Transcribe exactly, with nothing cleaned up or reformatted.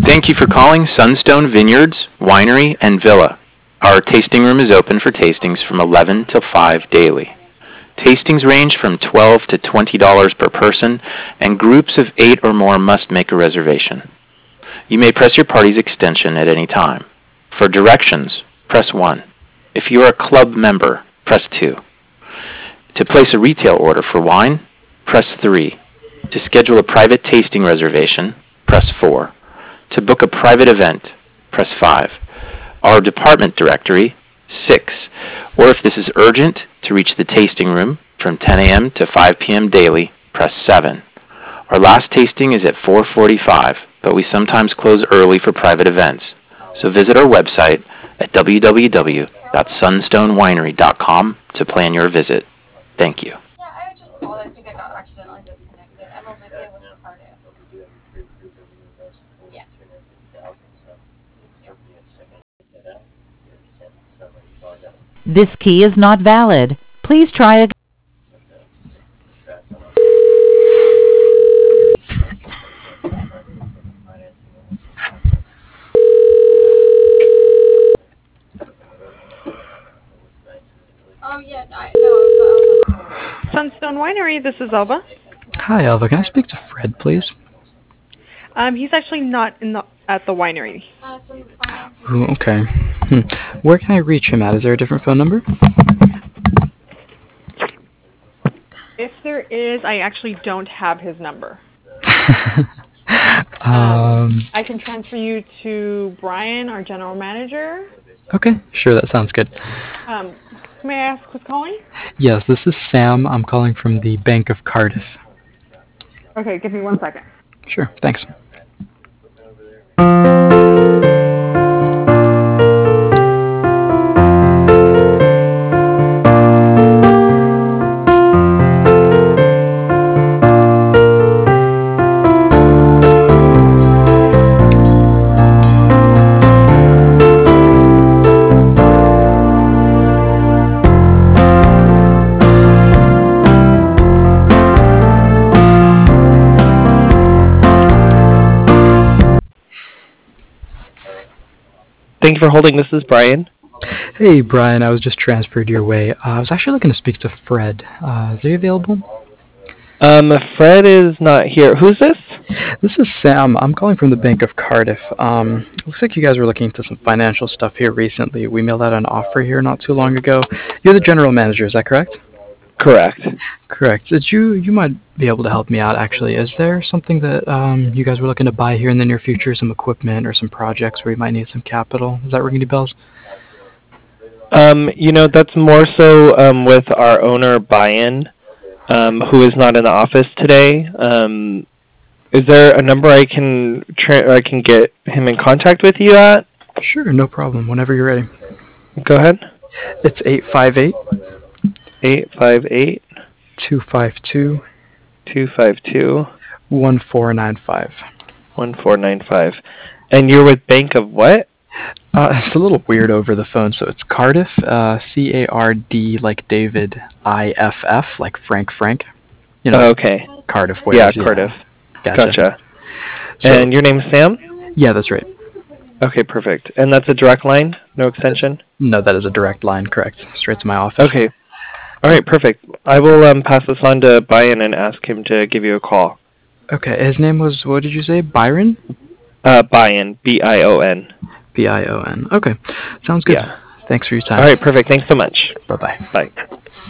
Thank you for calling Sunstone Vineyards, Winery, and Villa. Our tasting room is open for tastings from eleven till five daily. Tastings range from twelve dollars to twenty dollars per person, and groups of eight or more must make a reservation. You may press your party's extension at any time. For directions, press one. If you are a club member, press two. To place a retail order for wine, press three. To schedule a private tasting reservation, press four. To book a private event, press five. Our department directory, six. Or if this is urgent, to reach the tasting room from ten a.m. to five p.m. daily, press seven. Our last tasting is at four forty-five, but we sometimes close early for private events. So visit our website at w w w dot sunstone winery dot com to plan your visit. Thank you. Yeah, I just called. I think I got accidentally disconnected. I'm over there with Cardiff. Yeah. This key is not valid. Please try again. Oh, yeah, I know. Sunstone Winery, this is Elba. Hi, Alva. Can I speak to Fred, please? Um, he's actually not in the at the winery. Uh, so finance. Ooh, okay. Hmm. Where can I reach him at? Is there a different phone number? If there is, I actually don't have his number. um. I can transfer you to Brian, our general manager. Okay, sure. That sounds good. Um, may I ask who's calling? Yes, this is Sam. I'm calling from the Bank of Cardiff. Okay, give me one second. Sure. Thanks. Thank you for holding. This is Brian. Hey, Brian. I was just transferred your way. Uh, I was actually looking to speak to Fred. Uh, is he available? Um, Fred is not here. Who's this? This is Sam. I'm calling from the Bank of Cardiff. Um, looks like you guys were looking into some financial stuff here recently. We mailed out an offer here not too long ago. You're the general manager, is that correct? Correct. Correct. Did you you might be able to help me out, actually. Is there something that um, you guys were looking to buy here in the near future, some equipment or some projects where you might need some capital? Does that ring any bells? Um, you know, that's more so um, with our owner, Brian, um, who is not in the office today. Um, is there a number I can tra- I can get him in contact with you at? Sure, no problem. Whenever you're ready. Go ahead. It's eight five eight, eight five eight, two five two, two five two, one four nine five. one four nine five. And you're with Bank of what? Uh, it's a little weird over the phone, so it's Cardiff, uh, C A R D like David, I F F like Frank Frank. You know, Oh, okay. Cardiff. Wales, Yeah, Cardiff. Gotcha. Gotcha. So- And your name's Sam? Yeah, that's right. Okay, perfect. And that's a direct line? No extension? No, that is a direct line, correct. Straight to my office. Okay. All right, perfect. I will um, pass this on to Brian and ask him to give you a call. Okay, his name was, what did you say? Byron? Uh, Brian, B I O N. B I O N. Okay, sounds good. Yeah. Thanks for your time. All right, perfect. Thanks so much. Bye-bye. Bye.